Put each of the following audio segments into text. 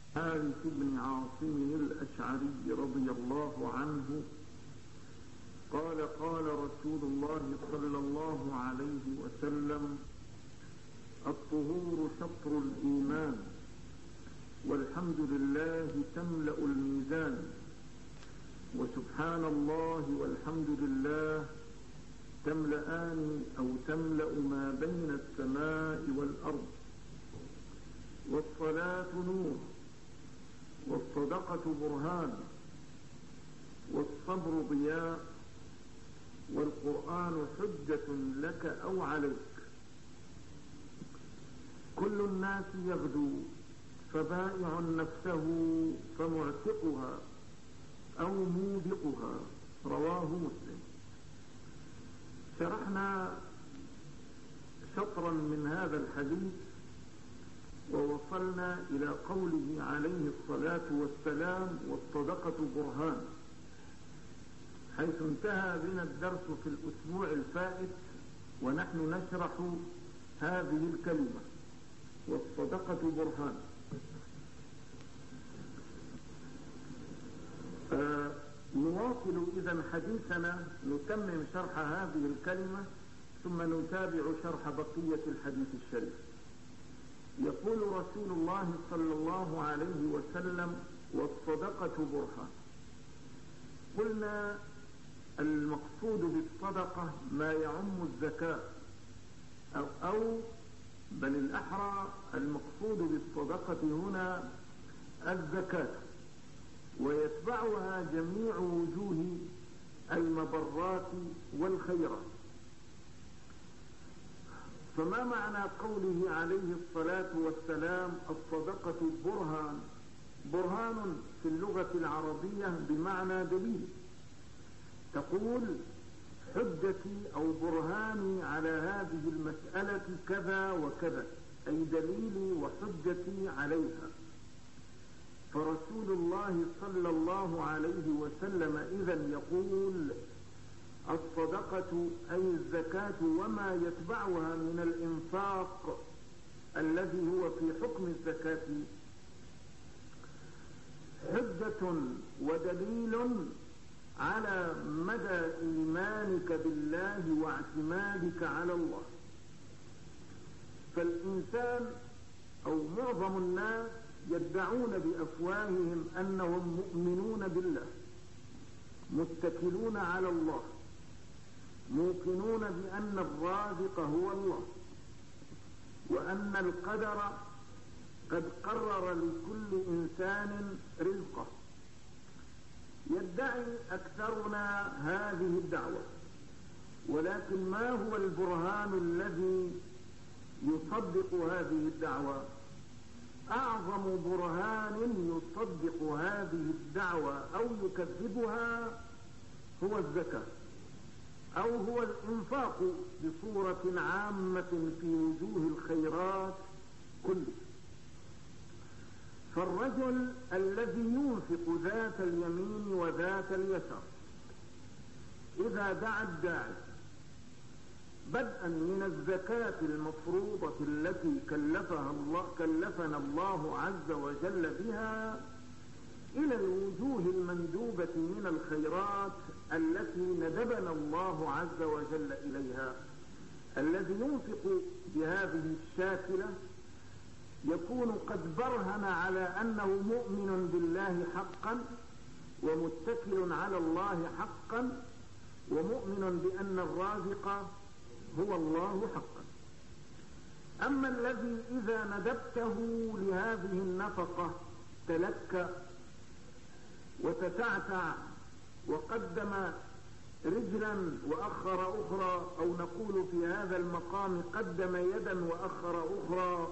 حارث بن عاصم الأشعري رضي الله عنه قال: قال رسول الله صلى الله عليه وسلم: الطهور شطر الإيمان، والحمد لله تملأ الميزان، وسبحان الله والحمد لله تملأان أو تملأ ما بين السماء والأرض، والصلاة نور، والصدقة برهان، والصبر ضياء، والقرآن حجة لك أو عليك. كل الناس يغدو فبائع نفسه فمعتقها أو موبقها. رواه مسلم. شرحنا شطرا من هذا الحديث ووصلنا إلى قوله عليه الصلاة والسلام: والصدقة برهان، حيث انتهى بنا الدرس في الأسبوع الفائت ونحن نشرح هذه الكلمة: والصدقة برهان. نواصل إذن حديثنا، نتمم شرح هذه الكلمة ثم نتابع شرح بقية الحديث الشريف. يقول رسول الله صلى الله عليه وسلم: والصدقة برهان. قلنا المقصود بالصدقة ما يعم الزكاة، أو بل الأحرى المقصود بالصدقة هنا الزكاة، ويتبعها جميع وجوه المبرات والخيرات. فما معنى قوله عليه الصلاة والسلام: الصدقة برهان؟ برهان في اللغة العربية بمعنى دليل. تقول: حجتي أو برهاني على هذه المسألة كذا وكذا، أي دليلي وحجتي عليها. فرسول الله صلى الله عليه وسلم إذن يقول: الصدقة أي الزكاة وما يتبعها من الإنفاق الذي هو في حكم الزكاة حجة ودليل على مدى إيمانك بالله واعتمادك على الله. فالإنسان أو معظم الناس يدعون بأفواههم أنهم مؤمنون بالله، متكلون على الله، موقنون بأن الرازق هو الله، وأن القدر قد قرر لكل إنسان رزقه. يدعي أكثرنا هذه الدعوة، ولكن ما هو البرهان الذي يصدق هذه الدعوة؟ أعظم برهان يصدق هذه الدعوة أو يكذبها هو الزكاة، أو هو الإنفاق بصورة عامة في وجوه الخيرات كله. فالرجل الذي ينفق ذات اليمين وذات اليسار إذا دعا الداعي بدءا من الزكاة المفروضة التي كلفنا الله عز وجل بها، إلى الوجوه المندوبة من الخيرات التي ندبنا الله عز وجل إليها. الذي ينفق بهذه الشاكلة يكون قد برهن على أنه مؤمن بالله حقا، ومتكل على الله حقا، ومؤمن بأن الرازق هو الله حقا. أما الذي إذا ندبته لهذه النفقة تلكى وتتعتع وقدم رجلا وأخر أخرى، أو نقول في هذا المقام قدم يدا وأخر أخرى،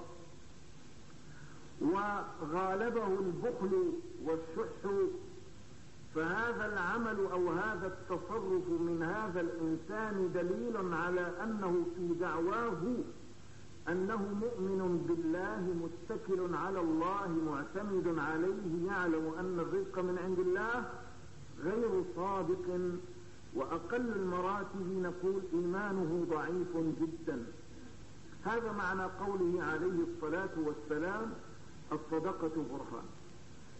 وغالبه البخل والشح، فهذا العمل أو هذا التصرف من هذا الإنسان دليل على أنه في دعواه أنه مؤمن بالله، متكل على الله، معتمد عليه، يعلم أن الرزق من عند الله، غير صادق. وأقل المراتب نقول إيمانه ضعيف جدا. هذا معنى قوله عليه الصلاة والسلام: الصدقة برهان.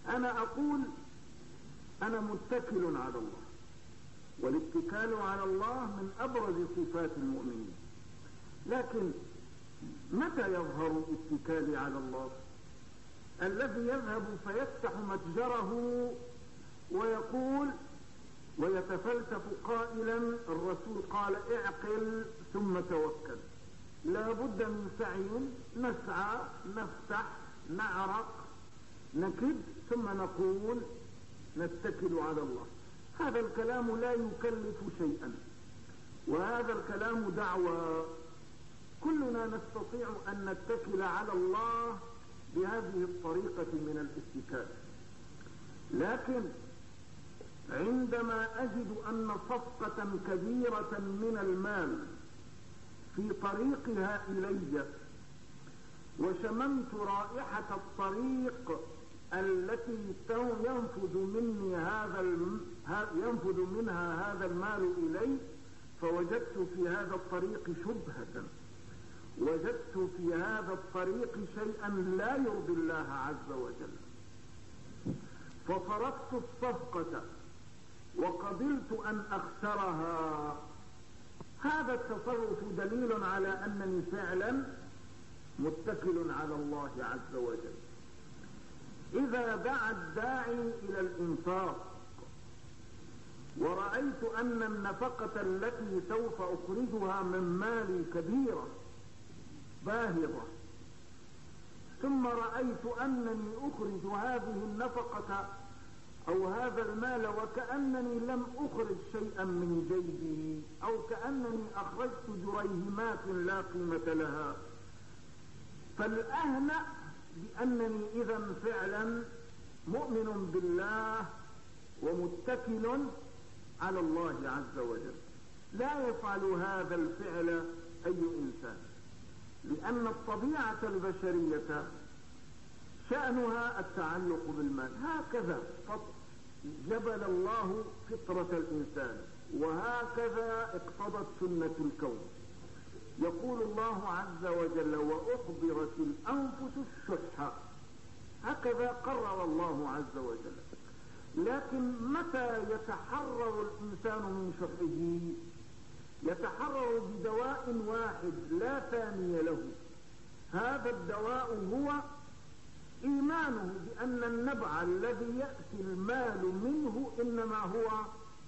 أنا أقول أنا متكل على الله، والاتكال على الله من أبرز صفات المؤمنين. لكن متى يظهر اتكالي على الله؟ الذي يذهب فيفتح متجره ويقول ويتفلسف قائلا الرسول قال اعقل ثم توكل. لا بد من سعي، نسعى، نفتح، نعرق، نكد، ثم نقول نتكل على الله. هذا الكلام لا يكلف شيئا، وهذا الكلام دعوة. كلنا نستطيع أن نتكل على الله بهذه الطريقة من الاتكال، لكن عندما أجد أن صفقة كبيرة من المال في طريقها إلي وشممت رائحة الطريق التي ينفذ منها هذا المال إلي، فوجدت في هذا الطريق شبهة، وجدت في هذا الطريق شيئا لا يرضي الله عز وجل، فصرفت الصفقة وقبلت أن أخسرها. هذا التصرف دليل على أنني فعلا متكل على الله عز وجل. إذا دعا الداعي إلى الإنفاق ورأيت أن النفقة التي سوف أخرجها من مالي كبيرة باهظة، ثم رأيت أنني أخرج هذه النفقة أو هذا المال وكأنني لم أخرج شيئا من جيبي، أو كأنني أخرجت جريهمات لا قيمة لها، فالأهنأ بأنني إذا فعلا مؤمن بالله ومتكل على الله عز وجل. لا يفعل هذا الفعل أي إنسان، لأن الطبيعة البشرية شأنها التعلق بالمال، هكذا جبل الله فطرة الإنسان، وهكذا اقتضت سنة الكون. يقول الله عز وجل وأحضرت الأنفس الشح، هكذا قرر الله عز وجل. لكن متى يتحرر الإنسان من شحه؟ يتحرر بدواء واحد لا ثاني له. هذا الدواء هو إيمانه بأن النبع الذي يأتي المال منه إنما هو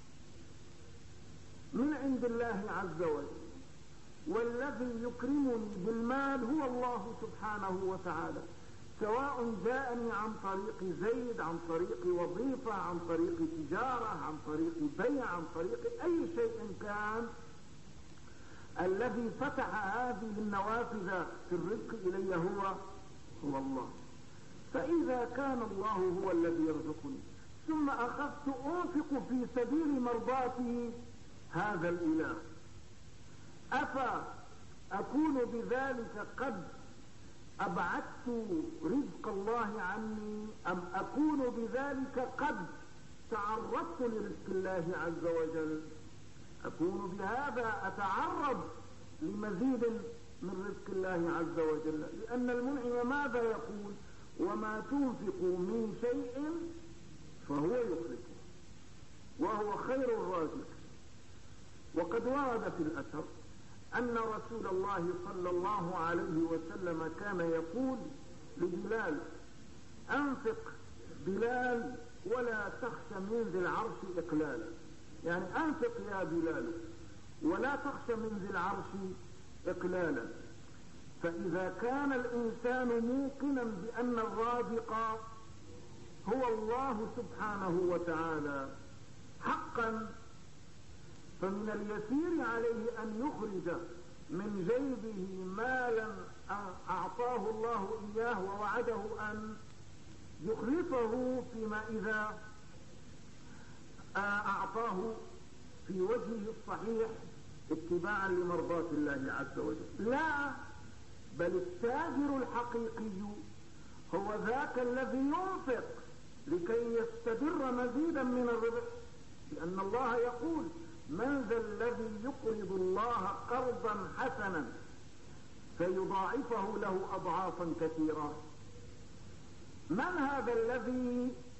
من عند الله عز وجل، والذي يكرمني بالمال هو الله سبحانه وتعالى، سواء جاءني عن طريق زيد، عن طريق وظيفة، عن طريق تجارة، عن طريق بيع، عن طريق أي شيء كان. الذي فتح هذه النوافذ في الرزق إلي هو الله. فإذا كان الله هو الذي يرزقني ثم أخذت أنفق في سبيل مرضاته هذا الإله، أكون بذلك قد أبعدت رزق الله عني، أم أكون بذلك قد تعرضت لرزق الله عز وجل؟ أكون بهذا أتعرض لمزيد من رزق الله عز وجل، لأن المنعم ماذا يقول؟ وما تنفقوا من شيء فهو يخلفه وهو خير الرازق. وقد ورد في الأثر أن رسول الله صلى الله عليه وسلم كان يقول لبلال أنفق بلال ولا تخش من ذي العرش إقلالا، يعني أنفق يا بلال ولا تخش من ذي العرش إقلالا. فإذا كان الإنسان موقنا بأن الرازق هو الله سبحانه وتعالى حقا، فمن اليسير عليه أن يخرج من جيبه مالا أعطاه الله إياه ووعده أن يخلفه فيما إذا أعطاه في وجهه الصحيح اتباعا لمرضاة الله عز وجل. لا، بل التاجر الحقيقي هو ذاك الذي ينفق لكي يستدر مزيدا من الربح، لأن الله يقول من ذا الذي يقرض الله قرضا حسنا فيضاعفه له أضعافا كثيرة. من هذا الذي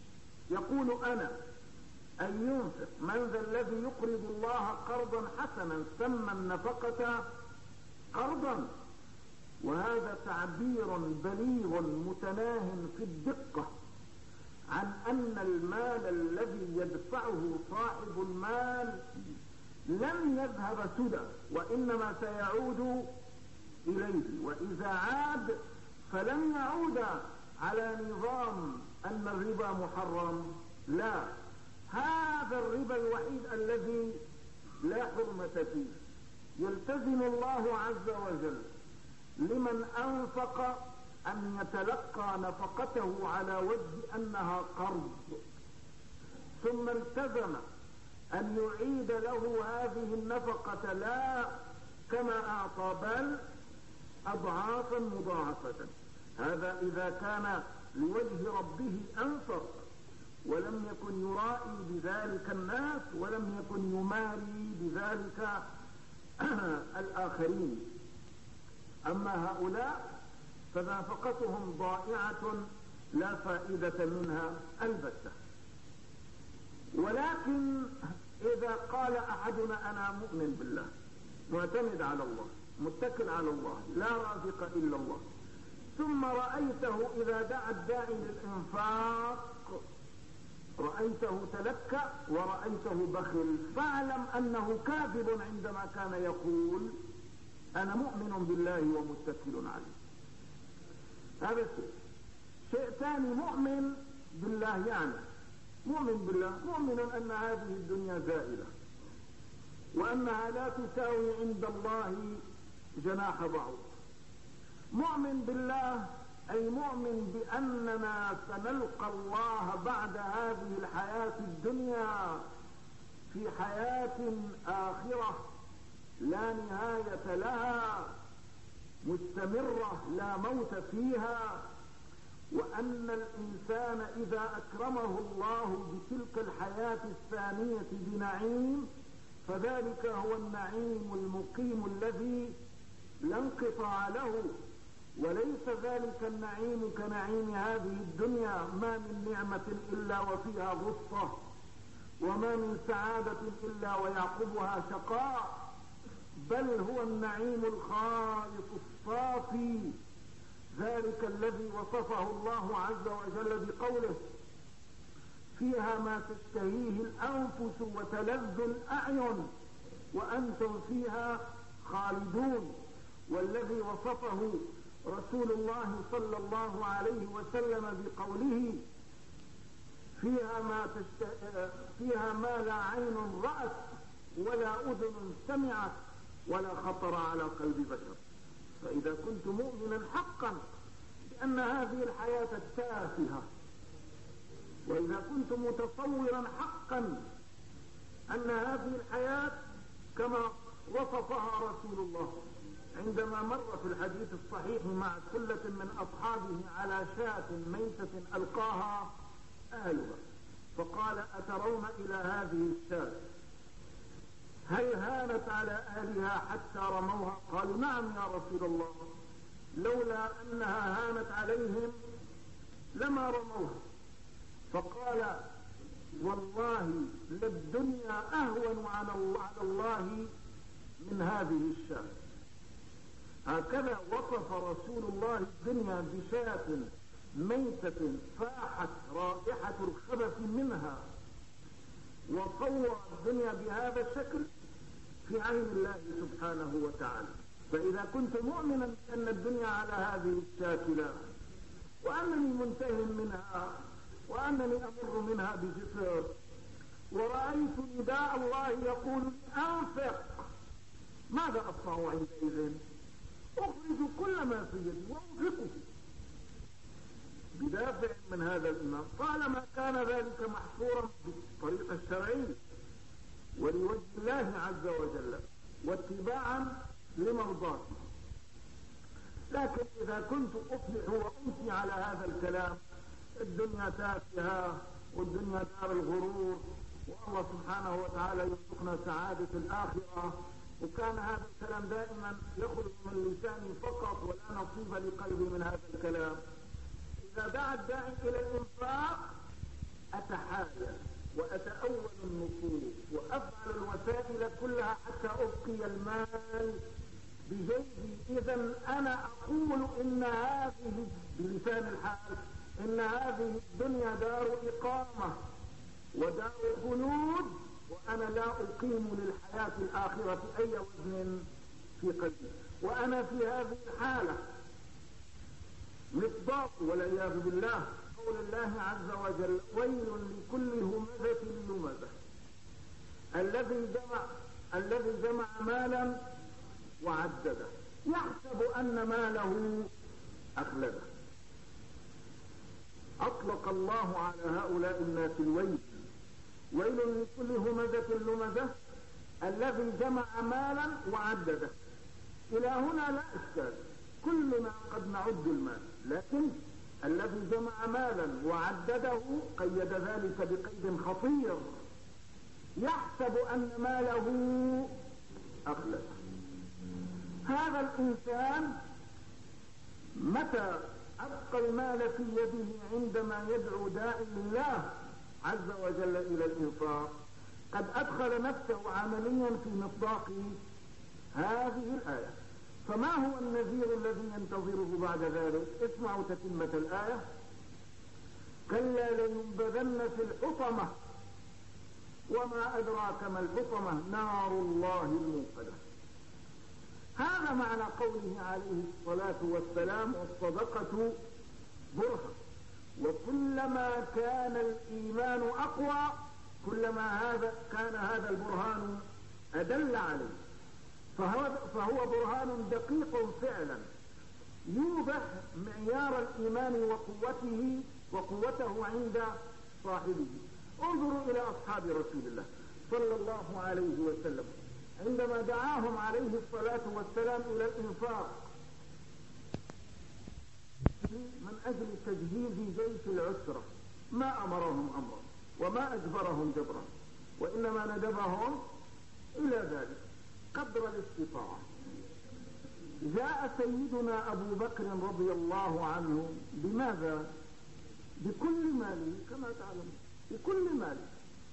يقول أنا أن ينفق. من ذا الذي يقرض الله قرضا حسنا؟ سمى النفقة قرضا، وهذا تعبير بليغ متناه في الدقة عن أن المال الذي يدفعه صاحب المال لن يذهب سدى، وإنما سيعود إليه، وإذا عاد فلن يعود على نظام أن الربا محرم، لا، هذا الربا الوحيد الذي لا حرمة فيه. يلتزم الله عز وجل لمن أنفق أن يتلقى نفقته على وجه أنها قرض، ثم التزم أن يعيد له هذه النفقة لا كما أعطى بل أضعافا مضاعفة. هذا إذا كان لوجه ربه أنفق ولم يكن يرائي بذلك الناس ولم يكن يماري بذلك الآخرين. أما هؤلاء فنفقتهم ضائعة لا فائدة منها البتة. ولكن إذا قال أحدنا أنا مؤمن بالله، معتمد على الله، متكل على الله، لا رازق إلا الله، ثم رأيته إذا دعا الداعي للإنفاق رأيته تلكأ ورأيته بخل، فاعلم أنه كاذب عندما كان يقول أنا مؤمن بالله ومتكل عليه. هذا شيء ثاني، مؤمن بالله يعني مؤمن بالله، مؤمن أن هذه الدنيا زائلة وأنها لا تساوي عند الله جناح بعوض. مؤمن بالله أي مؤمن بأننا سنلقى الله بعد هذه الحياة الدنيا في حياة آخرة لا نهاية لها مستمرة لا موت فيها، وأن الإنسان إذا أكرمه الله بتلك الحياة الثانية بنعيم فذلك هو النعيم المقيم الذي لا انقطاع له، وليس ذلك النعيم كنعيم هذه الدنيا، ما من نعمة إلا وفيها غصة، وما من سعادة إلا ويعقبها شقاء، بل هو النعيم الخالص الصافي، ذلك الذي وصفه الله عز وجل بقوله فيها ما تشتهيه الأنفس وتلذ الأعين وأنتم فيها خالدون، والذي وصفه رسول الله صلى الله عليه وسلم بقوله فيها ما لا عين رأت ولا أذن سمعت ولا خطر على قلب بشر. فإذا كنت مؤمنا حقا بأن هذه الحياة التافهة، وإذا كنت متصورا حقا أن هذه الحياة كما وصفها رسول الله عندما مر في الحديث الصحيح مع ثلة من أصحابه على شاة ميتة ألقاها أهلها فقال أترون إلى هذه الشاة هل هانت على أهلها حتى رموها؟ قالوا نعم يا رسول الله، لولا أنها هانت عليهم لما رموها. فقال والله للدنيا أهون على الله من هذه الشاة. هكذا وصف رسول الله الدنيا بشاة ميتة فاحت رائحة الخبث منها، وصور الدنيا بهذا الشكل في عين الله سبحانه وتعالى. فإذا كنت مؤمنا أن الدنيا على هذه الشاكلة وأنني منتهي منها وأنني أمر منها بجسر، ورأيت نداء الله يقول أنفق، ماذا أصنع عندئذ؟ أخرج كل ما في يدي وأنفقه بدافع من هذا الإيمان، طالما كان ذلك محصورا بالطريقة الشرعية ولوجه الله عز وجل واتباعا لمرضاته. لكن إذا كنت أصلح وأمشي على هذا الكلام الدنيا تافهة والدنيا دار الغرور والله سبحانه وتعالى يرزقنا سعادة الآخرة، وكان هذا الكلام دائما يخرج من لساني فقط ولا نصيب لقلبي من هذا الكلام. إذا دعا الداعي إلى الإنفاق أتحايل وأتأول النصوص وأفعل الوسائل كلها حتى أبقي المال بجيبي. إذا أنا أقول إن هذه بلسان الحال إن هذه الدنيا دار إقامة ودار خلود، وأنا لا أقيم للحياة الآخرة أي وزن في قلبي. وأنا في هذه الحالة مصداق والعياذ بالله قول الله عز وجل: ويل لكل همزة لمزة الذي جمع مالا وعدده يحسب أن ماله أخلده. أطلق الله على هؤلاء الناس الويل: ويل لكل همزة لمزة الذي جمع مالا وعدده. إلى هنا لا إشكال، كلنا قد نعد المال، لكن الذي جمع مالا وعدده قيد ذلك بقيد خطير: يحسب أن ماله أخلده. هذا الإنسان متى أبقى المال في يده عندما يدعو داعي الله عز وجل إلى الإنفاق قد أدخل نفسه عمليا في مصداق هذه الآية. فما هو النذير الذي ينتظره بعد ذلك؟ اسمعوا تتمة الآية: كلا لينبذن في الحطمة وما أدراك ما الحطمة نار الله الموقدة. هذا معنى قوله عليه الصلاة والسلام: والصدقة برهة. وكلما كان الإيمان أقوى كلما كان هذا البرهان أدل عليه. فهو برهان دقيق فعلا يوضح معيار الإيمان وقوته عند صاحبه. انظروا إلى أصحاب رسول الله صلى الله عليه وسلم عندما دعاهم عليه الصلاة والسلام إلى الإنفاق من أجل تجهيز جيش العسرة، ما أمرهم أمرا وما أجبرهم جبرا، وإنما ندبهم إلى ذلك قدر الاستطاعة. جاء سيدنا أبو بكر رضي الله عنه بماذا؟ بكل ماله كما تعلم، بكل ماله.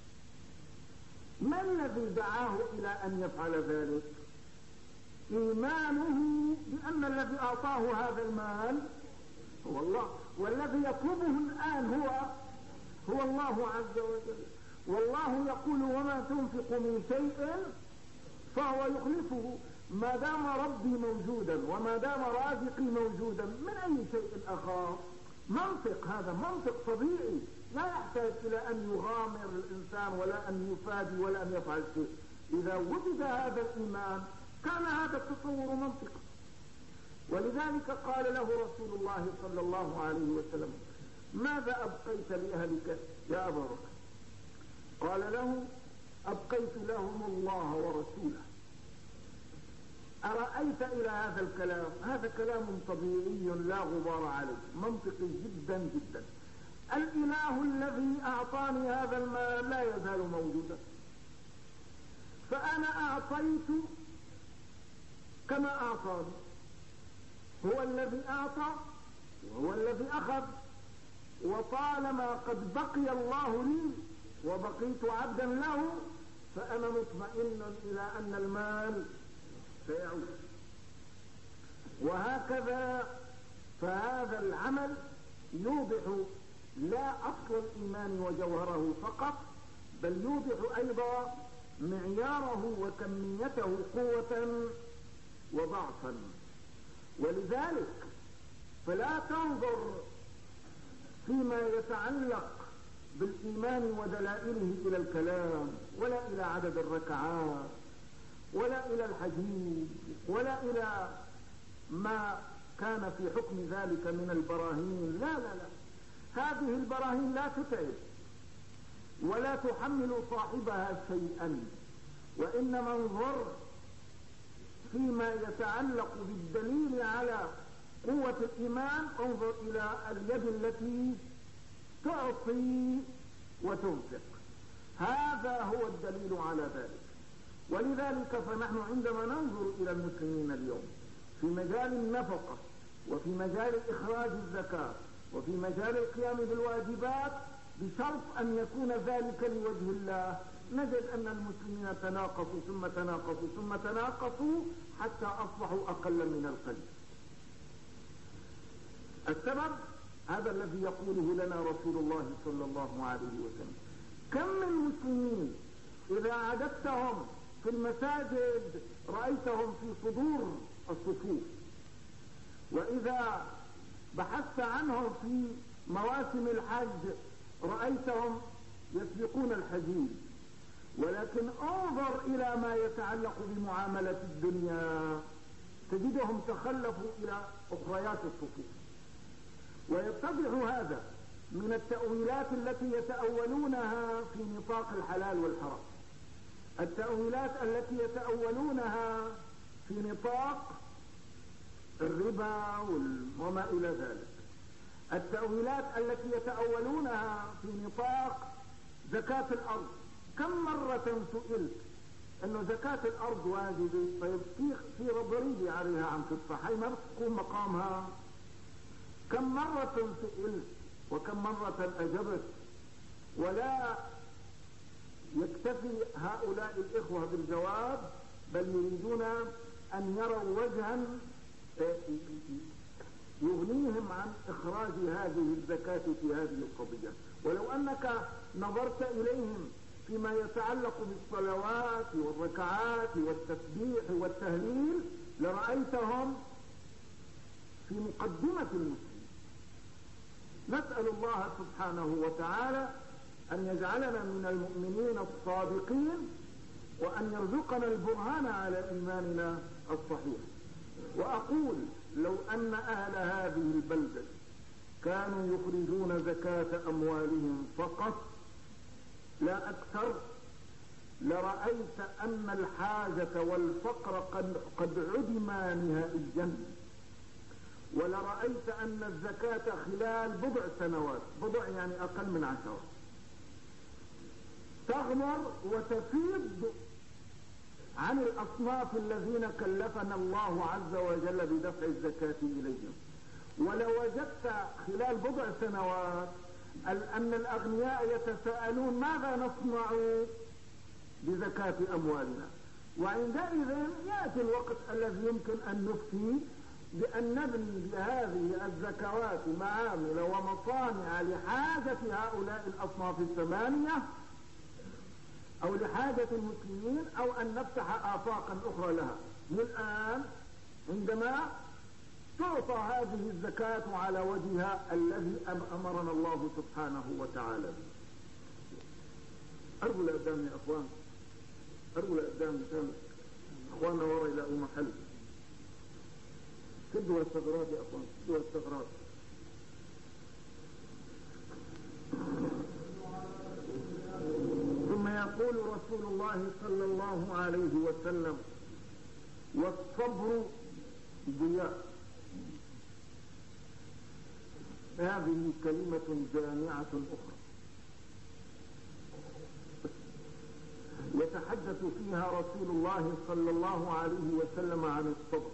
ما الذي دعاه إلى أن يفعل ذلك؟ إيمانه بأن الذي أعطاه هذا المال هو الله، والذي يطلبه الآن هو الله عز وجل. والله يقول: وما تنفق من شيء فهو يخلفه. ما دام ربي موجودا وما دام رازقي موجودا من أي شيء أخاف؟ منطق، هذا منطق طبيعي لا يحتاج إلى أن يغامر الإنسان ولا أن يفادي ولا أن يفعل شيء. إذا وجد هذا الإيمان كان هذا التصور منطقا. ولذلك قال له رسول الله صلى الله عليه وسلم: ماذا أبقيت لأهلك يا أبا بكر؟ قال له: أبقيت لهم الله ورسوله. أرأيت إلى هذا الكلام؟ هذا كلام طبيعي لا غبار عليه، منطقي جدا جدا. الإله الذي أعطاني هذا المال لا يزال موجودا، فأنا أعطيت كما أعطاني. هو الذي أعطى وهو الذي أخذ، وطالما قد بقي الله لي وبقيت عبدا له فأنا مطمئن إلى أن المال سيعود. وهكذا فهذا العمل يوضح لا أصل الإيمان وجوهره فقط، بل يوضح أيضا معياره وكميته قوة وضعفا. ولذلك فلا تنظر فيما يتعلق بالإيمان ودلائله إلى الكلام، ولا إلى عدد الركعات، ولا إلى الحديث، ولا إلى ما كان في حكم ذلك من البراهين. لا لا لا، هذه البراهين لا تتعب ولا تحمل صاحبها شيئا، وإنما انظر فيما يتعلق بالدليل على قوة الإيمان. انظر إلى اليد التي تعطي وتنفق، هذا هو الدليل على ذلك. ولذلك فنحن عندما ننظر إلى المسلمين اليوم في مجال النفقة وفي مجال إخراج الزكاة وفي مجال القيام بالواجبات بشرط أن يكون ذلك لوجه الله، نجد أن المسلمين تناقصوا ثم تناقصوا ثم تناقصوا حتى أصبحوا أقل من القليل. السبب هذا الذي يقوله لنا رسول الله صلى الله عليه وسلم. كم من مسلمين إذا عددتهم في المساجد رأيتهم في صدور الصفوف، وإذا بحثت عنهم في مواسم الحج رأيتهم يسبقون الحجيج، ولكن انظر إلى ما يتعلق بمعاملة الدنيا تجدهم تخلفوا إلى أخريات الصفوف. ويتضح هذا من التأويلات التي يتأولونها في نطاق الحلال والحرام، التأويلات التي يتأولونها في نطاق الربا وما إلى ذلك، التأويلات التي يتأولونها في نطاق زكاة الأرض. كم مرة سئلت أنه زكاة الأرض واجبة، طيب في ضريبة عليها عم تدفع، هي ما بتقوم مقامها. كم مرة سئلت وكم مرة أجبت، ولا يكتفي هؤلاء الإخوة بالجواب، بل يريدون أن يروا وجها يغنيهم عن إخراج هذه الزكاة في هذه القضية. ولو أنك نظرت إليهم فيما يتعلق بالصلوات والركعات والتسبيح والتهليل لرأيتهم في مقدمة المسلمين. نسأل الله سبحانه وتعالى أن يجعلنا من المؤمنين الصادقين، وأن يرزقنا البرهان على إيماننا الصحيح. وأقول لو أن أهل هذه البلدة كانوا يخرجون زكاة أموالهم فقط لا أكثر، لرأيت أن الحاجة والفقر قد عدما نهائيا، ولرأيت أن الزكاة خلال بضع سنوات، بضع يعني أقل من 10، تغمر وتفيض عن الأصناف الذين كلفنا الله عز وجل بدفع الزكاة إليهم. ولو وجدت خلال بضع سنوات أن الأغنياء يتساءلون ماذا نصنع بزكاة أموالنا، وعندئذ يأتي الوقت الذي يمكن أن نفتي بأن نبني بهذه الزكوات معامل ومصانع لحاجة هؤلاء الأصناف الثمانية أو لحاجة المسلمين، أو أن نفتح آفاقا أخرى لها. من الآن عندما تعطى هذه الزكاة على وجهها الذي أمرنا الله سبحانه وتعالى. أرجو لقدام يا أخوان، أرجو لقدام مثال أخواننا ورا يلاقوا محل. سدوا الثغرات يا أخوان، سدوا الثغرات. ثم يقول رسول الله صلى الله عليه وسلم: والصبر ضياء. هذه كلمة جامعة أخرى يتحدث فيها رسول الله صلى الله عليه وسلم عن الصبر.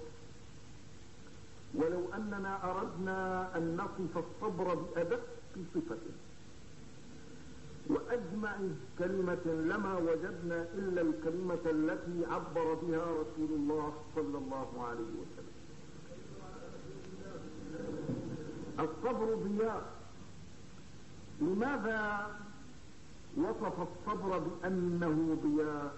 ولو أننا أردنا أن نصف الصبر بأدق صفته وأجمع كلمة لما وجدنا إلا الكلمة التي عبر بها رسول الله صلى الله عليه وسلم. الصبر ضياء. لماذا وصف الصبر بأنه ضياء؟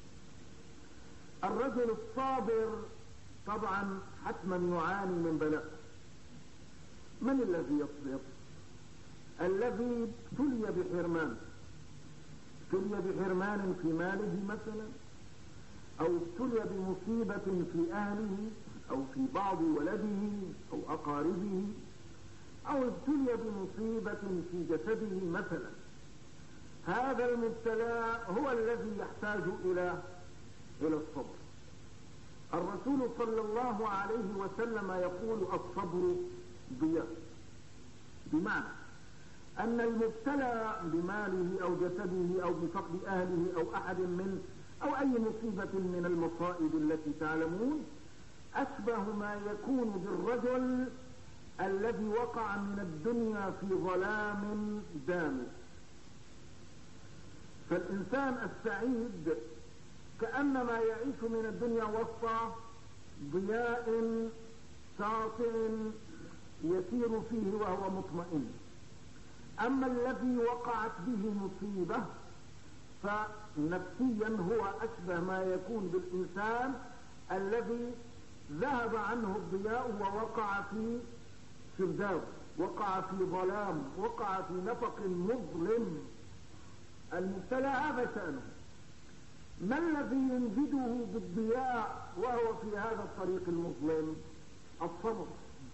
الرجل الصابر طبعا حتما يعاني من بلاء. من الذي يصبر؟ الذي ابتلي بحرمان، ابتلي بحرمان في ماله مثلا، أو ابتلي بمصيبة في أهله أو في بعض ولده أو أقاربه، أو ابتلي بمصيبة في جسده مثلا. هذا المبتلى هو الذي يحتاج إلى الصبر. الرسول صلى الله عليه وسلم يقول: الصبر ضياء، بمعنى أن المبتلى بماله أو جسده أو بفقد أهله أو أحد من أو أي مصيبة من المصائب التي تعلمون أشبه ما يكون بالرجل الذي وقع من الدنيا في ظلام دامس، فالإنسان السعيد كأنما يعيش من الدنيا وسط ضياء ساطع يسير فيه وهو مطمئن. أما الذي وقعت به مصيبة فنفسيا هو أشبه ما يكون بالإنسان الذي ذهب عنه الضياء ووقع في سرداب، وقع في ظلام، وقع في نفق مظلم. المبتلى هذا شأنه. ما الذي ينجده بالضياء وهو في هذا الطريق المظلم؟ الصبر.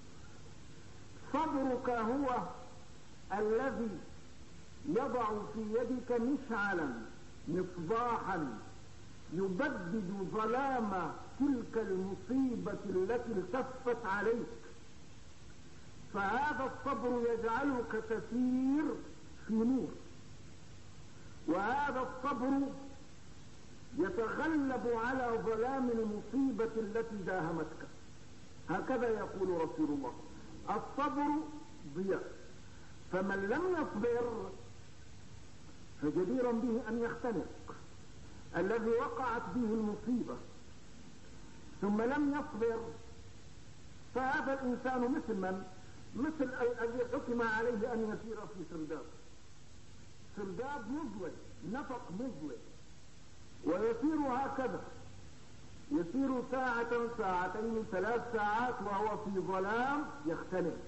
صبرك هو الذي يضع في يدك مشعلا مصباحا يبدد ظلام تلك المصيبة التي التفت عليك. فهذا الصبر يجعلك تسير في نور، وهذا الصبر يتغلب على ظلام المصيبة التي داهمتك. هكذا يقول رسول الله: الصبر ضياء، فمن لم يصبر فجدير به أن يختنق. الذي وقعت به المصيبة ثم لم يصبر فهذا الإنسان مثل الذي حكم عليه أن يسير في سرداب مظلم، نفق مظلم، ويسير هكذا، يسير ساعة، ساعتين، 3 ساعات وهو في ظلام يختنق.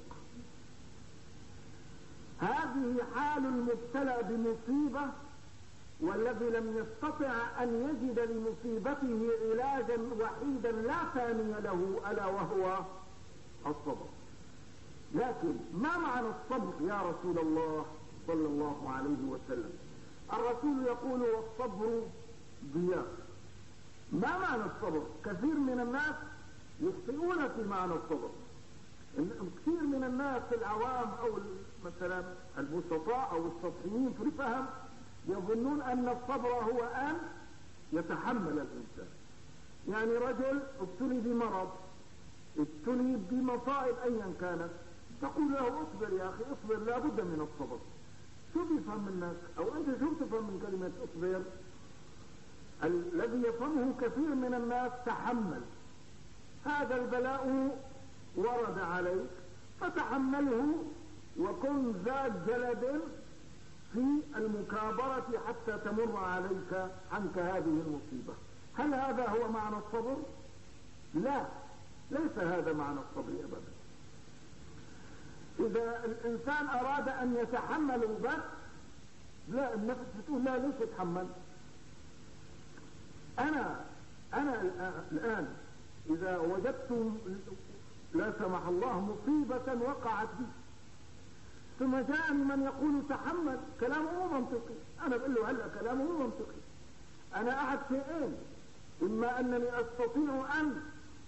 هذه حال المبتلى بمصيبة والذي لم يستطع أن يجد لمصيبته علاجا وحيدا لا ثاني له ألا وهو الصبر. لكن ما معنى الصبر يا رسول الله صلى الله عليه وسلم؟ الرسول يقول: والصبر ضياء. ما معنى الصبر؟ كثير من الناس يخطئون في معنى الصبر. كثير من الناس العوام أو مثلا البسطاء أو السطحيين في الفهم يظنون أن الصبر هو أن يتحمل الإنسان. يعني رجل ابتلي بمرض، ابتلي بمصائب أيا كانت، تقول له: اصبر يا أخي، اصبر، لا بد من الصبر. شو بيفهم منك؟ أو أنت شو تفهم من كلمة اصبر؟ الذي يفهمه كثير من الناس: تحمل، هذا البلاء ورد عليك فتحمله وكن ذا جلد في المكابرة حتى تمر عنك هذه المصيبة. هل هذا هو معنى الصبر؟ لا، ليس هذا معنى الصبر أبدا. إذا الإنسان أراد أن يتحمل بس، لا، النفس بتقول: لا، ليش يتحمل؟ أنا الآن إذا وجدت لا سمح الله مصيبة وقعت بي ثم جاءني من يقول تحمل، كلامه مو منطقي. أنا بقول له: هلا كلامه مو منطقي. أنا أحد شيئين: إما أنني أستطيع أن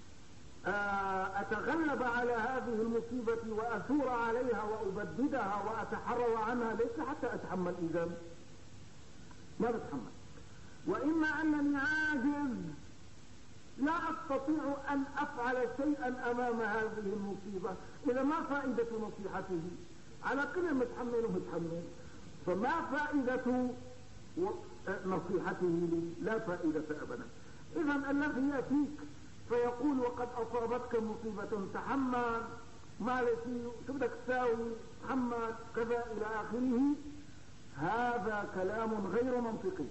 أتغلب على هذه المصيبة وأثور عليها وأبددها وأتحرر عنها، ليس حتى أتحمل، إذا ما بتحمل. وإما أنني عاجز لا أستطيع أن أفعل شيئا أمام هذه المصيبة. إذا ما فائدة نصيحته؟ على كل متحمل، فما فائدة نصيحته لي؟ لا فائدة أبدا. إذا الذي يأتيك فيقول: وقد أصابتك مصيبة، تحمل، ما لشي، شو بدك تساوي، تحمل، كذا إلى آخره، هذا كلام غير منطقي.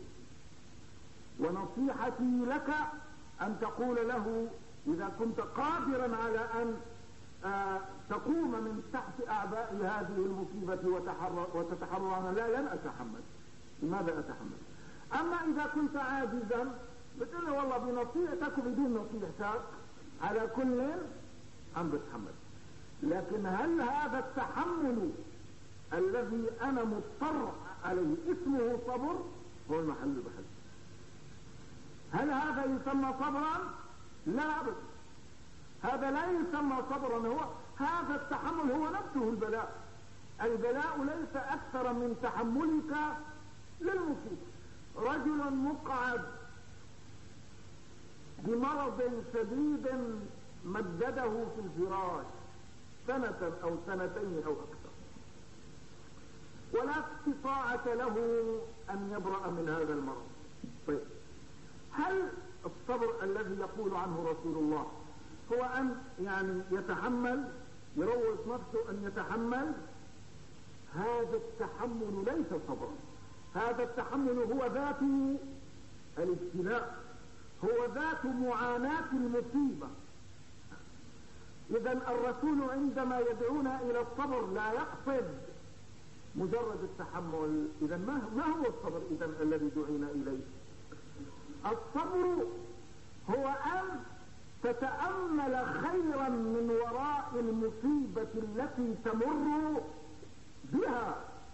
ونصيحتي لك أن تقول له: إذا كنت قادرا على أن تقوم من تحت أعباء هذه المصيبة وتتحرر عنها، لا، لن أتحمل. لماذا أتحمل؟ أما إذا كنت عاجزا بتقول له: والله بنصيحتك وبدون نصيحتك على كل عم بتحمل. لكن هل هذا التحمل الذي أنا مضطر عليه اسمه صبر؟ هو المحل البحث. هل هذا يسمى صبرا؟ لا أبدا، هذا لا يسمى صبرا. هذا التحمل هو نفسه البلاء. البلاء ليس أكثر من تحملك للمصيبة. رجل مقعد بمرض شديد مدده في الفراش 1 أو 2 أو أكثر، ولا استطاعة له أن يبرأ من هذا المرض. طيب، هل الصبر الذي يقول عنه رسول الله هو أن يعني يتحمل، يروض نفسه أن يتحمل؟ هذا التحمل ليس صبرا، هذا التحمل هو ذات الابتلاء، هو ذات معاناة المصيبة. إذا الرسول عندما يدعونا إلى الصبر لا يقصد مجرد التحمل. إذا ما هو الصبر إذا الذي دعينا إليه؟ الصبر هو أن تتأمل خيرا من وراء المصيبة التي تمر بها،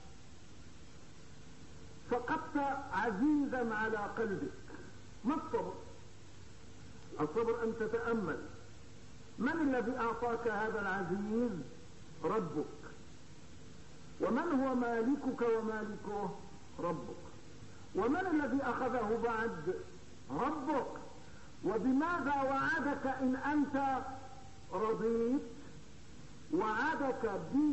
فقدت عزيزا على قلبك. ما الصبر؟ الصبر أن تتأمل من الذي أعطاك هذا العزيز؟ ربك. ومن هو مالكك ومالكه؟ ربك. ومن الذي أخذه بعد؟ ربك. وبماذا وعدك إن أنت رضيت؟ وعدك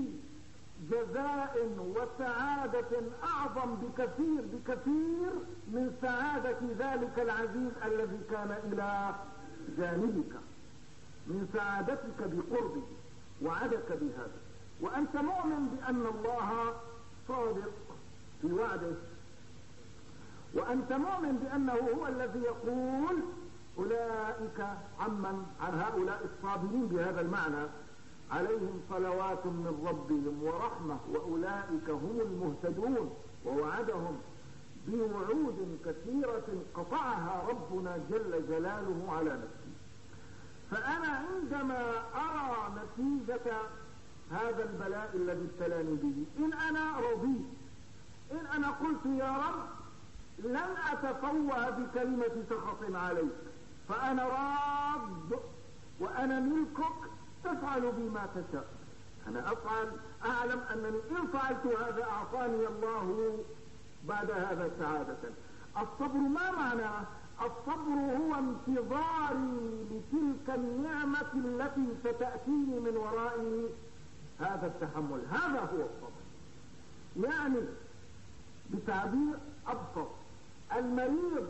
بجزاء وسعادة أعظم بكثير من سعادة ذلك العزيز الذي كان إلى جانبك، من سعادتك بقربه. وعدك بهذا، وأنت مؤمن بأن الله صادق في وعده، وأنت مؤمن بأنه هو الذي يقول أولئك عن هؤلاء الصابرين بهذا المعنى عليهم صلوات من ربهم ورحمة وأولئك هم المهتدون. ووعدهم بوعود كثيرة قطعها ربنا جل جلاله على نفسه. فأنا عندما أرى نتيجة هذا البلاء الذي ابتلاني به، إن أنا رضيت، إن أنا قلت يا رب لن أتفوه بكلمة سخط عليك، فأنا راض وأنا ملكك، تفعل بما تشاء. أنا أفعل، أعلم أنني إن فعلت هذا أعطاني الله بعد هذا سعادة. الصبر ما معناه؟ الصبر هو انتظاري لتلك النعمة التي ستأتيني من وراء هذا التحمل. هذا هو الصبر. يعني بتعبير أبسط، المريض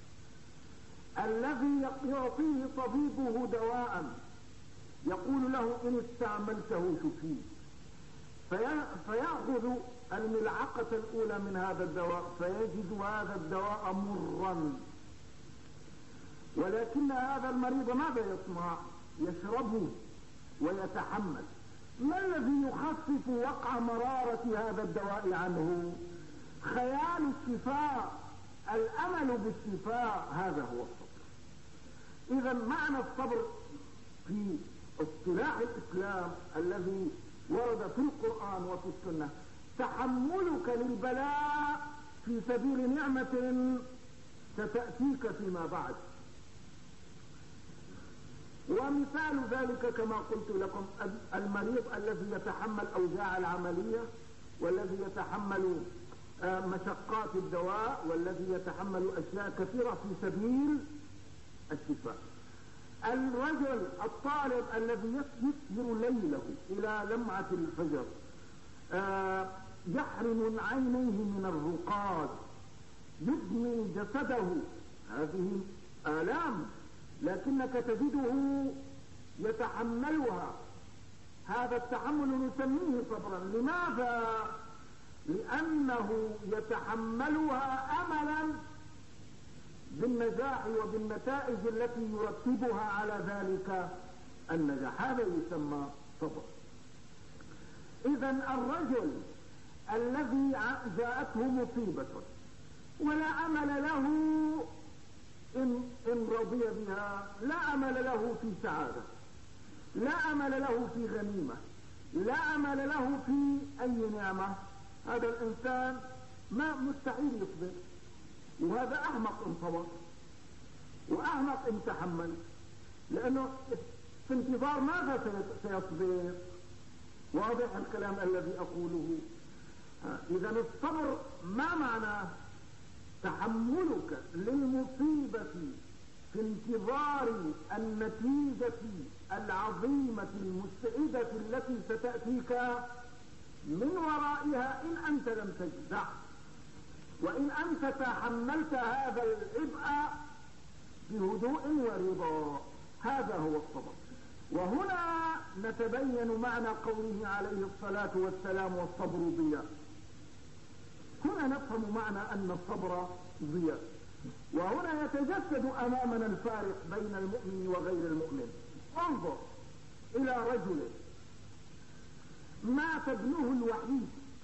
الذي يعطيه طبيبه دواء يقول له إن استعملته شفيت، فيأخذ الملعقة الأولى من هذا الدواء فيجد هذا الدواء مرا، ولكن هذا المريض ماذا يصنع؟ يشربه ويتحمل. ما الذي يخفف وقع مرارة هذا الدواء عنه؟ خيال الشفاء، الأمل بالشفاء. هذا هو الصبر. إذا معنى الصبر في اصطلاح الإسلام الذي ورد في القرآن وفي السنة تحملك للبلاء في سبيل نعمة ستأتيك فيما بعد. ومثال ذلك كما قلت لكم المريض الذي يتحمل أوجاع العملية، والذي يتحمل مشقات الدواء، والذي يتحمل أشياء كثيرة في سبيل الشفاء. الرجل الطالب الذي يسهر ليله إلى لمعة الفجر، يحرم عينيه من الرقاد، يدمي جسده، هذه آلام لكنك تجده يتحملها. هذا التحمل نسميه صبرا. لماذا؟ لأنه يتحملها أملا بالنجاح وبالنتائج التي يرتبها على ذلك النجاح. هذا يسمى صبر. إذا الرجل الذي جاءته مصيبة ولا أمل له إن رضي بها، لا أمل له في سعادة، لا أمل له في غنيمة، لا أمل له في أي نعمة، هذا الإنسان ما مستحيل يصبر. وهذا أحمق إن صبر وأحمق إن تحمل، لأنه في انتظار ماذا سيصبر؟ واضح الكلام الذي أقوله. إذا الصبر ما معناه؟ تحملك للمصيبة في انتظار النتيجة العظيمة المسعدة التي ستأتيك من ورائها إن أنت لم تجزع، وإن أنت تحملت هذا العبء بهدوء ورضا. هذا هو الصبر. وهنا نتبين معنى قوله عليه الصلاة والسلام: والصبر ضياء. هنا نفهم معنى أن الصبر ضياء. وهنا يتجسد أمامنا الفارق بين المؤمن وغير المؤمن. انظر إلى رجل مات ابنه الوحيد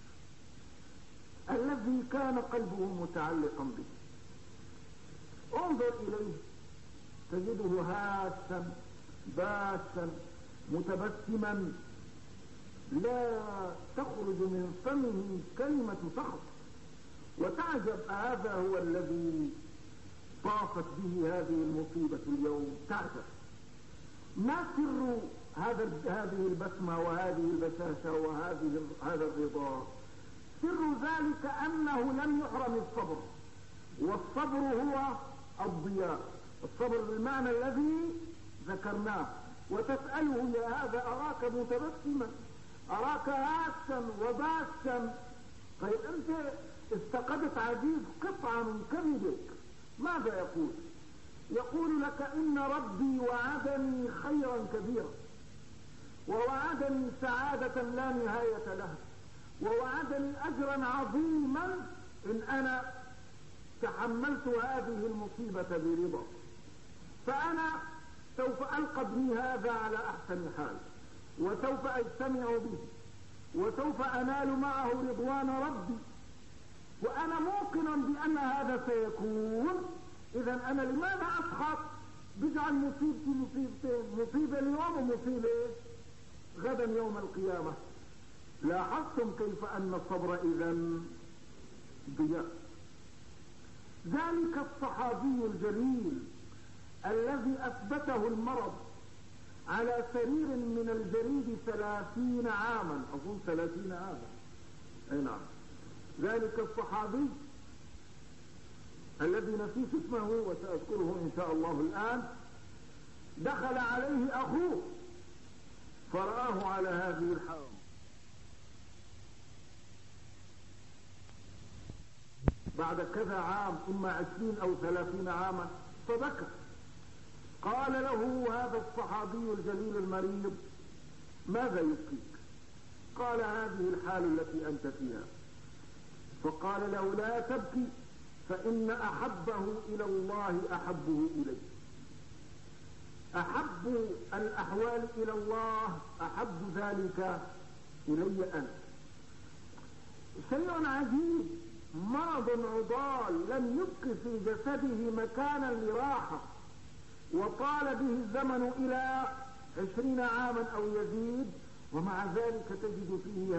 الذي كان قلبه متعلقا به. انظر إليه تجده هاشا باسا متبسما، لا تخرج من فمه كلمة سخط، وتعجب هذا هو الذي طافت به هذه المصيبة اليوم. تعجب ما سر هذه البسمة وهذه البشاشة وهذا الرضا؟ سر ذلك أنه لم يحرم الصبر، والصبر هو الضياء. الصبر بالمعنى الذي ذكرناه. وتسأله: يا هذا أراك متبسما، أراك هاشا وباسا، طيب أنت استقدت عزيز قطعة من كبدك، ماذا يقول؟ يقول لك: إن ربي وعدني خيرا كبيرا، ووعدني سعادة لا نهاية لها، ووعدني أجرا عظيما إن أنا تحملت هذه المصيبة برضا، فأنا سوف ألقى ابني هذا على أحسن حال، وسوف أجتمع به، وسوف أنال معه رضوان ربي، وأنا موقنا بأن هذا سيكون. إذا أنا لماذا أسخط؟ بجعل مصيبتي مصيبتين، مصيبة اليوم ومصيبة غدا يوم القيامة. لاحظتم كيف أن الصبر إذن ضياء. ذلك الصحابي الجليل الذي أثبته المرض على سرير من الجريد 30 عاما، أظن 30 عاما، أي نعم، ذلك الصحابي الذي نسيت اسمه وسأذكره إن شاء الله الآن، دخل عليه أخوه فرآه على هذه الحال بعد كذا عام، إما 20 أو 30 عاما، فبكى. قال له هذا الصحابي الجليل المريض: ماذا يبكيك؟ قال: هذه الحال التي أنت فيها. فقال له: لا تبكي، فإن أحبه إلى الله أحبه إليه. أحب الأحوال إلى الله أحب ذلك إلي أنا. شيء عجيب، مرض عضال لم يبق في جسده مكانا لراحة، وطال به الزمن إلى 20 عاما أو يزيد، ومع ذلك تجد فيه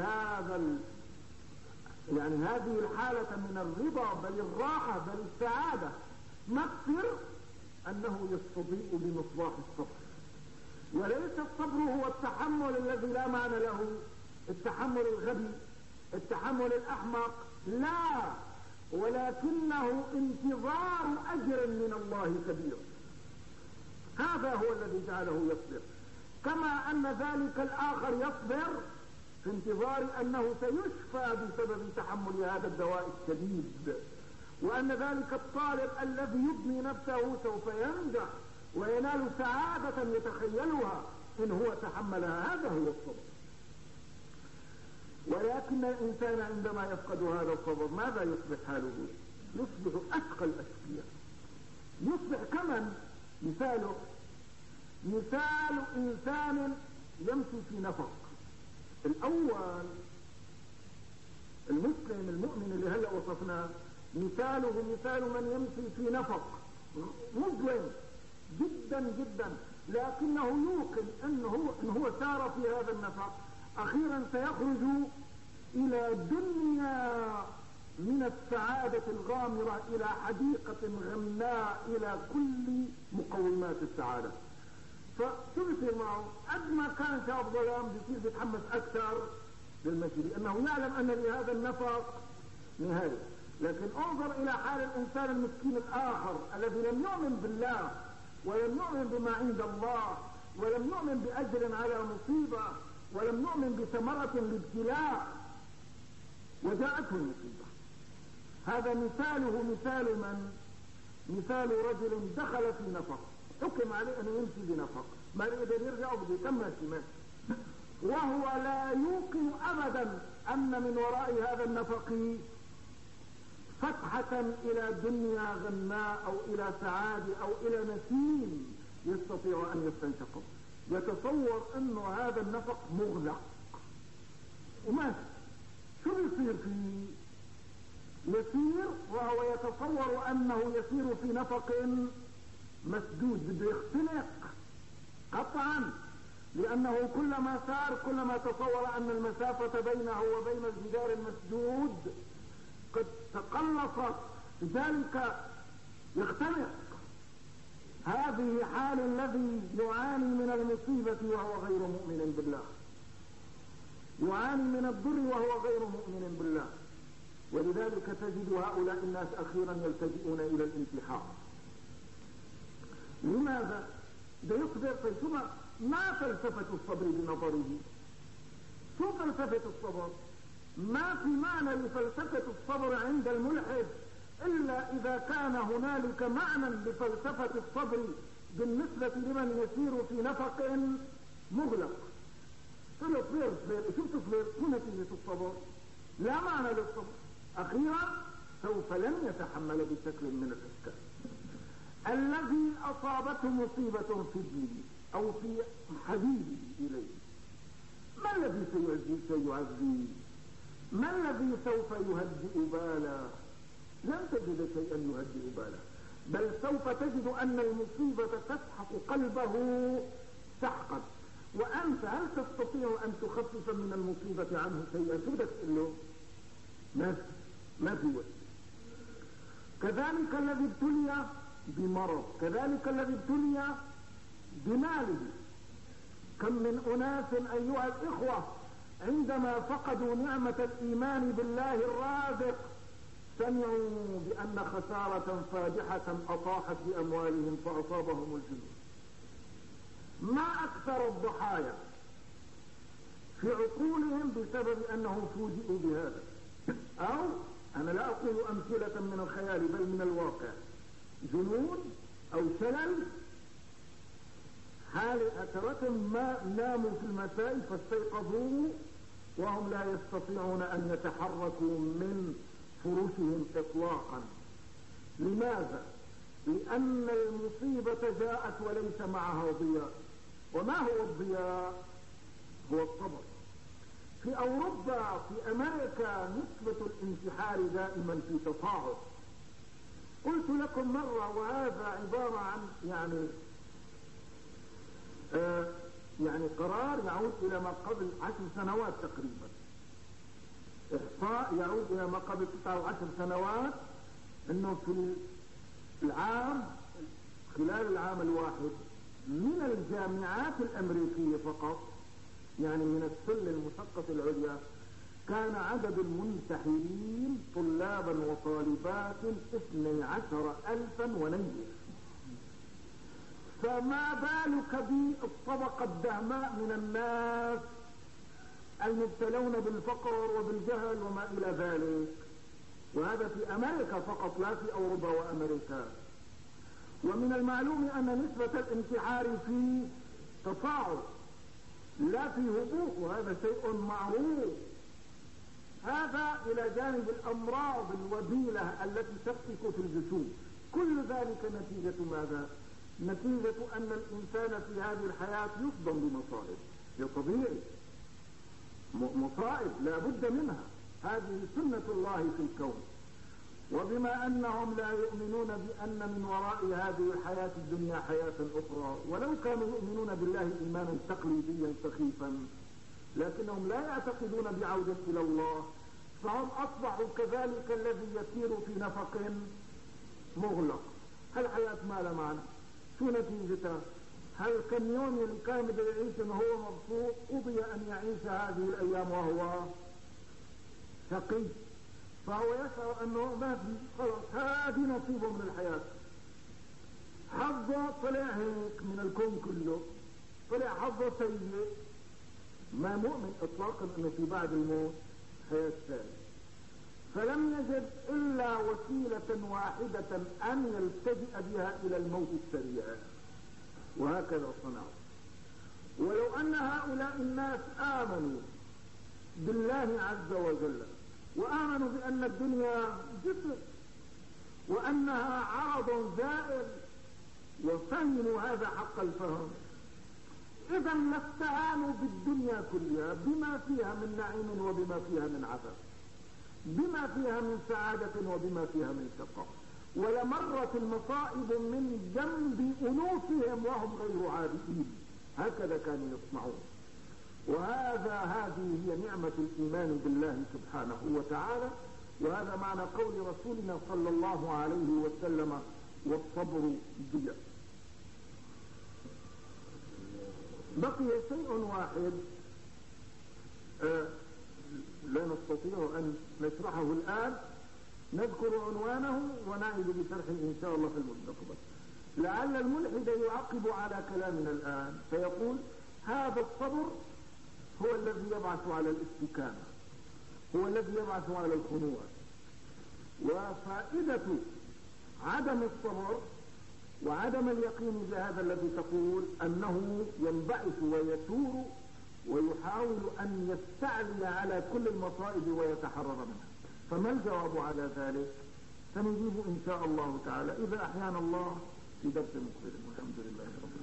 هذه الحالة من الرضا، بل الراحة، بل السعادة. ما السر؟ أنه يستضيء بمصباح الصبر. وليس الصبر هو التحمل الذي لا معنى له، التحمل الغبي، التحمل الأحمق، لا، ولكنه انتظار أجر من الله كبير. هذا هو الذي جعله يصبر. كما أن ذلك الآخر يصبر في انتظار أنه سيشفى بسبب تحمل هذا الدواء الشديد، وأن ذلك الطالب الذي يبني نفسه سوف ينجح وينال سعادة يتخيلها إن هو تحملها. هذا هو الصبر. ولكن الإنسان عندما يفقد هذا الصبر ماذا يصبح حاله؟ يصبح أشقى الأشقياء. يصبح كمن مثال إنسان يمشي في نفق. الأول المسلم المؤمن اللي هلأ وصفناه مثاله مثال من يمشي في نفق مظلم جدا جدا، لكنه يوقن إن هو سار في هذا النفق أخيرا سيخرج إلى دنيا من السعادة الغامرة، إلى حديقة غناء، إلى كل مقومات السعادة. فشو بيصير معه؟ قد ما كان شاب ظلام بيصير بيتحمس أكثر للمشي، لأنه يعلم أن لهذا النفق نهاية. لكن انظر إلى حال الإنسان المسكين الآخر الذي لم يؤمن بالله، ولم يؤمن بما عند الله، ولم يؤمن بأجر على مصيبة، ولم يؤمن بثمرة الابتلاء، وجاءته المصيبة. هذا مثاله مثال من؟ مثال رجل دخل في نفق، حكم عليه أن يمشي بنفق، ما يقدر يرجع وبده كم ماشي، وهو لا يوقن أبدا أن من وراء هذا النفق فتحة إلى دنيا غناء أو إلى سعادة أو إلى نسيم يستطيع أن يستنشقه. يتصور أنه هذا النفق مغلق وماشي. شو بيصير فيه؟ يسير وهو يتصور أنه يسير في نفق مسدود، بده يختنق قطعا، لأنه كلما سار كلما تصور أن المسافة بينه وبين الجدار المسدود قد تقلصت، لذلك يختنق. هذه حال الذي يعاني من المصيبة وهو غير مؤمن بالله، يعاني من الضر وهو غير مؤمن بالله. ولذلك تجد هؤلاء الناس أخيرا يلتجئون إلى الانتحار. لماذا؟ ده يصبر ثم ما فلسفة الصبر بنظره؟ شو فلسفة الصبر؟ ما في معنى لفلسفة الصبر عند الملحد إلا إذا كان هنالك معنى لفلسفة الصبر بالنسبة لمن يسير في نفق مغلق. فالصبر شو تصبر؟ شو نتيجة الصبر؟ لا معنى للصبر. أخيرا سوف لن يتحمل بشكل من الأشكال. الذي أصابته مصيبة في ابنه أو في حبيبه إليه، ما الذي سيعزيه؟ ما الذي سوف يهدئ باله؟ لن تجد شيئا يهدئ باله، بل سوف تجد أن المصيبة تسحق قلبه سحقا. وأنت هل تستطيع أن تخفف من المصيبة عنه شيئا؟ شو بدك تقول له؟ ما في وقت. كذلك الذي ابتلي بمرض، كذلك الذي ابتلي بماله. كم من أناس أيها الإخوة عندما فقدوا نعمة الإيمان بالله الرازق سمعوا بأن خسارة فادحة أطاحت بأموالهم فأصابهم الجنون. ما أكثر الضحايا في عقولهم بسبب أنهم فوجئوا بهذا. أو أنا لا أقول أمثلة من الخيال بل من الواقع، جنون أو شلل، حالة ما ناموا في المساء فاستيقظوا وهم لا يستطيعون أن يتحركوا من فرشهم إطلاقا. لماذا؟ لأن المصيبة جاءت وليس معها ضياء. وما هو الضياء؟ هو الصبر. في أوروبا في أمريكا نسبة الانتحار دائما في تصاعد. قلت لكم مرة وهذا عبارة عن يعني قرار يعود إلى ما قبل 10 سنوات تقريبا، إحصاء يعود إلى ما قبل 9 و10 سنوات، أنه في العام خلال العام الواحد من الجامعات الأمريكية فقط، يعني من السلة المثقفة العليا، كان عدد المنتحرين طلابا وطالبات 12,000 ونيف. فما بالك بالطبقة الدهماء من الناس المبتلون بالفقر وبالجهل وما إلى ذلك. وهذا في أمريكا فقط لا في أوروبا وأمريكا. ومن المعلوم أن نسبة الانتحار في تصاعد لا في هبوط، وهذا شيء معروف. هذا إلى جانب الأمراض الوبيلة التي تفتك في الجسوم. كل ذلك نتيجة ماذا؟ نتيجة أن الإنسان في هذه الحياة يصدم بمصائب. هي طبيعي، مصائب لا بد منها، هذه سنة الله في الكون. وبما أنهم لا يؤمنون بأن من وراء هذه الحياة الدنيا حياة أخرى، ولو كانوا يؤمنون بالله إيمانا تقليديا سخيفا، لكنهم لا يعتقدون بعودة إلى الله، فهم أصبحوا كذلك الذي يسير في نفق مغلق. هل حياة ما لا معنى؟ شو نتيجتها؟ هل كم يوم اللي كان بده يعيش انه هو مبسوط قضي ان يعيش هذه الايام وهو شقي، فهو يشعر انه ما في، خلاص هذه نصيبه من الحياة، حظه طلع هيك من الكون كله، طلع حظه سيء، ما مؤمن اطلاقا انه في بعد الموت حياة ثانية. فلم يجد إلا وسيلة واحدة أن يلتجئ بها إلى الموت السريع، وهكذا صنعوا. ولو أن هؤلاء الناس آمنوا بالله عز وجل وآمنوا بأن الدنيا جسر وأنها عرض زائل وفهموا هذا حق الفهم، إذا لاستهانوا بالدنيا كلها بما فيها من نعيم وبما فيها من عذاب، بما فيها من سعادة وبما فيها من شقاء، ولمرت المصائب من جنب أنوفهم وهم غير عابئين. هكذا كانوا يصنعون. هذه هي نعمة الإيمان بالله سبحانه وتعالى، وهذا معنى قول رسولنا صلى الله عليه وسلم: والصبر ضياء. بقي شيء واحد لا نستطيع أن نشرحه الآن، نذكر عنوانه ونعيد بشرحه إن شاء الله في المستقبل. لعل الملحد يعقب على كلامنا الآن فيقول: هذا الصبر هو الذي يبعث على الاستكانة، هو الذي يبعث على الخنوع. وفائدة عدم الصبر وعدم اليقين بهذا الذي تقول أنه ينبعث ويثور ويحاول أن يستعلي على كل المصائب ويتحرر منها. فما الجواب على ذلك؟ سنجيب إن شاء الله تعالى إذا أحيانا الله في درس مقبل. والحمد لله رب العالمين.